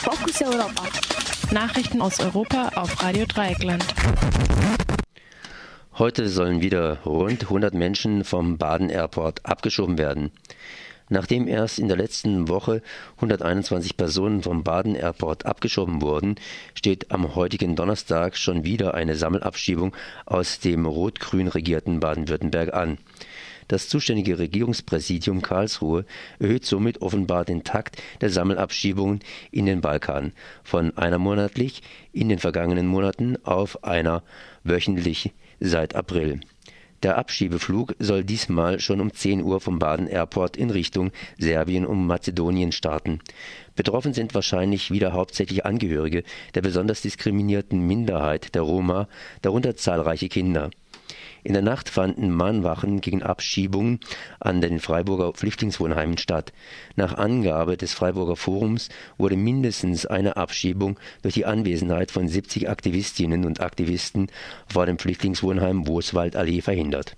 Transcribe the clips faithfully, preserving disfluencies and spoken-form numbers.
Fokus Europa. Nachrichten aus Europa auf Radio Dreieckland. Heute sollen wieder rund hundert Menschen vom Baden Airport abgeschoben werden. Nachdem erst in der letzten Woche hunderteinundzwanzig Personen vom Baden Airport abgeschoben wurden, steht am heutigen Donnerstag schon wieder eine Sammelabschiebung aus dem rot-grün regierten Baden-Württemberg an. Das zuständige Regierungspräsidium Karlsruhe erhöht somit offenbar den Takt der Sammelabschiebungen in den Balkan von einer monatlich in den vergangenen Monaten auf einer wöchentlich seit April. Der Abschiebeflug soll diesmal schon um zehn Uhr vom Baden Airport in Richtung Serbien und Mazedonien starten. Betroffen sind wahrscheinlich wieder hauptsächlich Angehörige der besonders diskriminierten Minderheit der Roma, darunter zahlreiche Kinder. In der Nacht fanden Mahnwachen gegen Abschiebungen an den Freiburger Flüchtlingswohnheimen statt. Nach Angabe des Freiburger Forums wurde mindestens eine Abschiebung durch die Anwesenheit von siebzig Aktivistinnen und Aktivisten vor dem Flüchtlingswohnheim Wooswaldallee verhindert.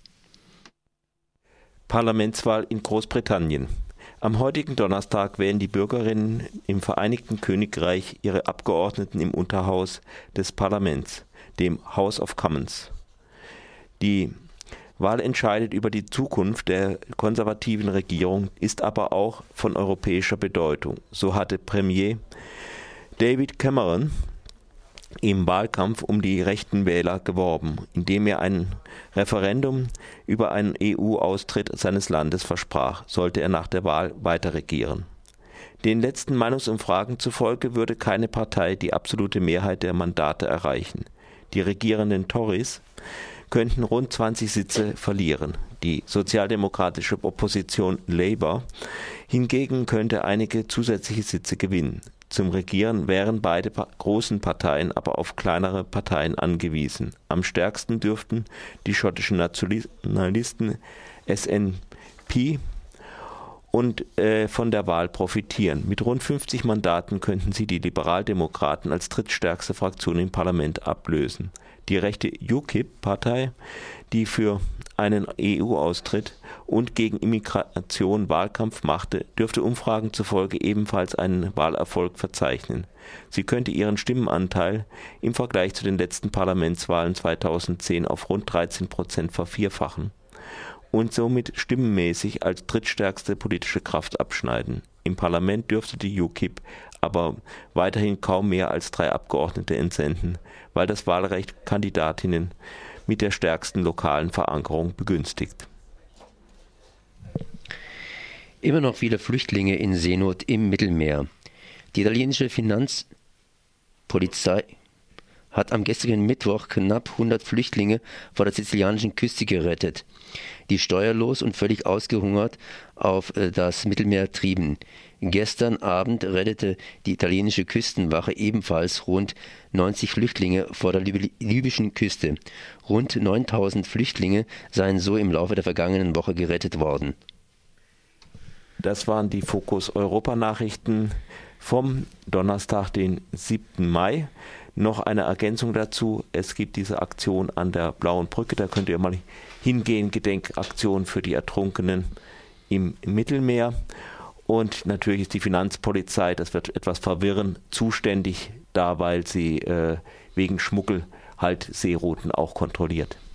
Parlamentswahl in Großbritannien. Am heutigen Donnerstag wählen die Bürgerinnen im Vereinigten Königreich ihre Abgeordneten im Unterhaus des Parlaments, dem House of Commons. Die Wahl entscheidet über die Zukunft der konservativen Regierung, ist aber auch von europäischer Bedeutung. So hatte Premier David Cameron im Wahlkampf um die rechten Wähler geworben, indem er ein Referendum über einen E U-Austritt seines Landes versprach, sollte er nach der Wahl weiter regieren. Den letzten Meinungsumfragen zufolge würde keine Partei die absolute Mehrheit der Mandate erreichen. Die regierenden Tories könnten rund zwanzig Sitze verlieren. Die sozialdemokratische Opposition Labour hingegen könnte einige zusätzliche Sitze gewinnen. Zum Regieren wären beide pa- großen Parteien aber auf kleinere Parteien angewiesen. Am stärksten dürften die schottischen Nationalisten S N P und äh, von der Wahl profitieren. Mit rund fünfzig Mandaten könnten sie die Liberaldemokraten als drittstärkste Fraktion im Parlament ablösen. Die rechte U K I P-Partei, die für einen E U-Austritt und gegen Immigration Wahlkampf machte, dürfte Umfragen zufolge ebenfalls einen Wahlerfolg verzeichnen. Sie könnte ihren Stimmenanteil im Vergleich zu den letzten Parlamentswahlen zweitausendzehn auf rund dreizehn Prozent vervierfachen und somit stimmenmäßig als drittstärkste politische Kraft abschneiden. Im Parlament dürfte die U K I P aber weiterhin kaum mehr als drei Abgeordnete entsenden, weil das Wahlrecht Kandidatinnen mit der stärksten lokalen Verankerung begünstigt. Immer noch viele Flüchtlinge in Seenot im Mittelmeer. Die italienische Finanzpolizei hat am gestrigen Mittwoch knapp hundert Flüchtlinge vor der sizilianischen Küste gerettet, die steuerlos und völlig ausgehungert auf das Mittelmeer trieben. Gestern Abend rettete die italienische Küstenwache ebenfalls rund neunzig Flüchtlinge vor der Lib- libyschen Küste. Rund neuntausend Flüchtlinge seien so im Laufe der vergangenen Woche gerettet worden. Das waren die Fokus Europa Nachrichten vom Donnerstag, den siebten Mai. Noch eine Ergänzung dazu, es gibt diese Aktion an der Blauen Brücke, da könnt ihr mal hingehen, Gedenkaktion für die Ertrunkenen im Mittelmeer. Und natürlich ist die Finanzpolizei, das wird etwas verwirren, zuständig da, weil sie äh, wegen Schmuggel halt Seerouten auch kontrolliert.